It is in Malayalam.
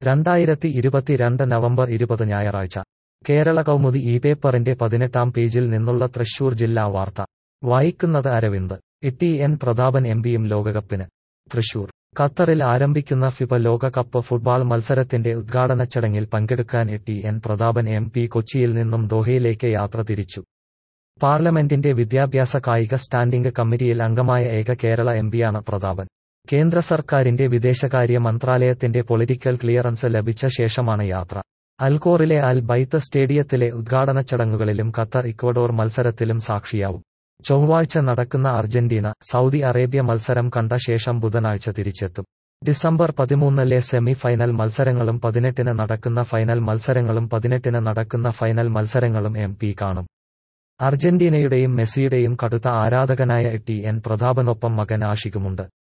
2022 നവംബർ 20 ഞായറാഴ്ച കേരള കൗമുദി ഈ പേപ്പറിന്റെ 18-ാം പേജിൽ നിന്നുള്ള തൃശൂർ ജില്ലാ വാർത്ത വായിക്കുന്നത് അരവിന്ദ്. ടി.എൻ. പ്രതാപൻ എംപിയും ലോകകപ്പിന്. തൃശൂർ. ഖത്തറിൽ ആരംഭിക്കുന്ന ഫിഫ ലോകകപ്പ് ഫുട്ബോൾ മത്സരത്തിന്റെ ഉദ്ഘാടന ചടങ്ങിൽ പങ്കെടുക്കാൻ ടി.എൻ. പ്രതാപൻ എം.പി. കൊച്ചിയിൽ നിന്നും ദോഹയിലേക്ക് യാത്ര തിരിച്ചു. പാർലമെന്റിന്റെ വിദ്യാഭ്യാസ കായിക സ്റ്റാൻഡിംഗ് കമ്മിറ്റിയിൽ അംഗമായ ഏക കേരള എംപിയാണ് പ്രതാപൻ. കേന്ദ്ര സർക്കാരിന്റെ വിദേശകാര്യ മന്ത്രാലയത്തിന്റെ പൊളിറ്റിക്കൽ ക്ലിയറൻസ് ലഭിച്ച ശേഷമാണ് യാത്ര. അൽഖോറിലെ അൽ ബൈത്ത് സ്റ്റേഡിയത്തിലെ ഉദ്ഘാടന ചടങ്ങുകളിലും ഖത്തർ ഇക്വഡോർ മത്സരത്തിലും സാക്ഷിയാവും. ചൊവ്വാഴ്ച നടക്കുന്ന അർജന്റീന സൗദി അറേബ്യ മത്സരം കണ്ട ശേഷം ബുധനാഴ്ച തിരിച്ചെത്തും. ഡിസംബർ 13-ലെ സെമി ഫൈനൽ മത്സരങ്ങളും 18-ന് നടക്കുന്ന ഫൈനൽ മത്സരങ്ങളും 18-ന് നടക്കുന്ന ഫൈനൽ മത്സരങ്ങളും എം.പി. കാണും. അർജന്റീനയുടെയും മെസ്സിയുടെയും കടുത്ത ആരാധകനായ ടി.എൻ. പ്രതാപനൊപ്പം മകൻ ആഷിഖുമുണ്ട്.